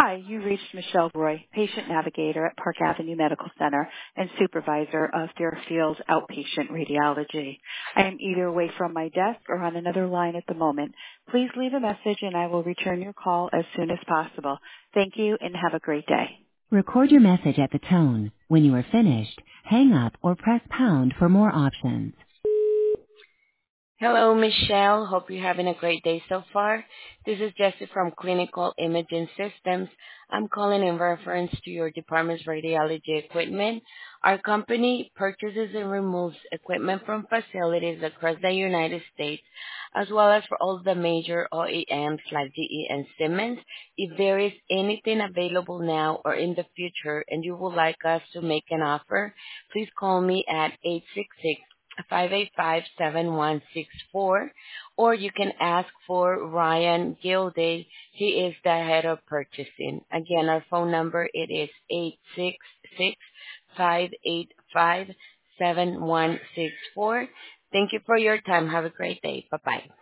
Hi, you reached Michelle Roy, patient navigator at Park Avenue Medical Center and supervisor of Fairfield's outpatient radiology. I am either away from my desk or on another line at the moment. Please leave a message and I will return your call as soon as possible. Thank you and have a great day. Record your message at the tone. When you are finished, hang up or press pound for more options. Hello, Michelle. Hope you're having a great day so far. This is Jessie from Clinical Imaging Systems. I'm calling in reference to your department's radiology equipment. Our company purchases and removes equipment from facilities across the United States, as well as for all the major OEMs like GE and Siemens. If there is anything available now or in the future and you would like us to make an offer, please call me at 866-585-7164, or you can ask for Ryan Gilday. He is the head of purchasing. Again, our phone number, it is 866-585-7164. Thank you for your time. Have a great day. Bye-bye.